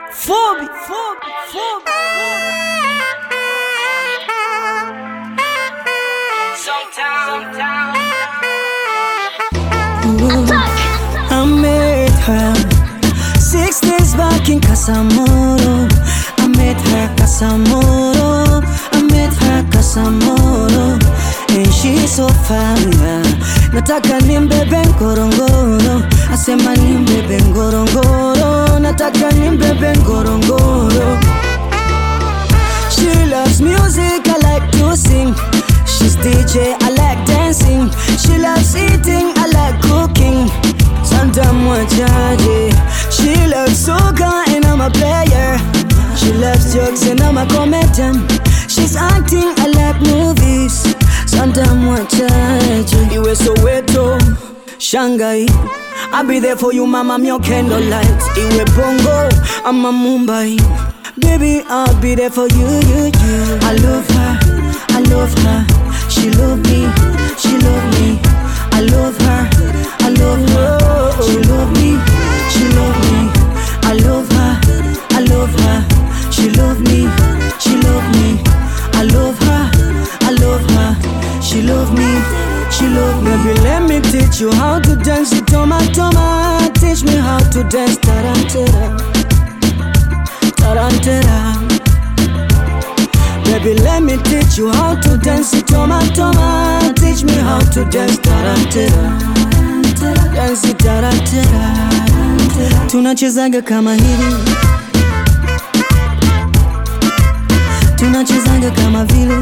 Phoebe. I met her 6 days back in Casamoro. I met her Casamoro. I met her Casamoro. And she's so fire. Nataka nimbebe ngorongoro. Asema nimbebe ngorongoro. Nataka nimbebe ngorongoro. She loves music, I like to sing. She's DJ, I like dancing. She loves eating, I like cooking. Sometimes wachaje. She loves soca and I'm a player. She loves jokes and I'm a comedian. She's acting, I like movies. Sometimes wachaje. Iwe Soweto, Shanghai, I'll be there for you, mama, I'm your candlelight. Iwe Bongo, I'm a Mumbai. Baby, I'll be there for you. I love her, I love her. She love me, she love me. I love her, I love her. She love me, she love me. I love her, I love her. She love me, she love me. I love her, I love her. She love me, she love me. Baby, let me teach you how to dance the toma toma. Teach me how to dance tarantera, tarantera. Baby, let me teach you how to dance the toma toma. Teach me how to dance tarantera, dance the tarantera. Tunachezaga kama hivi, tunachezaga kama vile.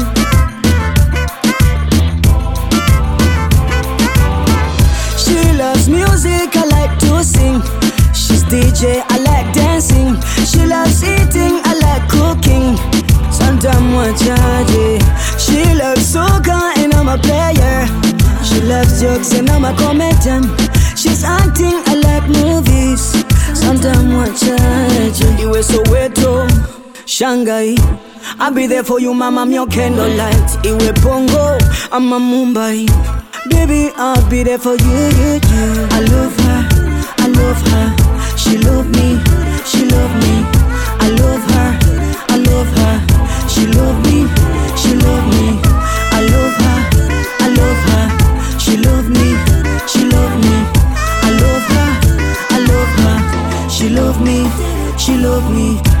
She loves music, I like to sing. She's DJ, I like dancing. She loves eating, I like cooking. Sometimes wachaje. She loves soca and I'm a player. She loves jokes and I'm a comedian. She's acting, I like movies. Sometimes wachaje. Iwe Soweto, Shanghai, I'll be there for you, mama, I'm your candlelight. Iwe Bongo, I'm a Mumbai. Baby, I'll be there for you. I love her, I love her. She love me, she love me. I love her, I love her. She love me, she love me. I love her, I love her. She love me, she love me. I love her, I love her. She love me, she love me.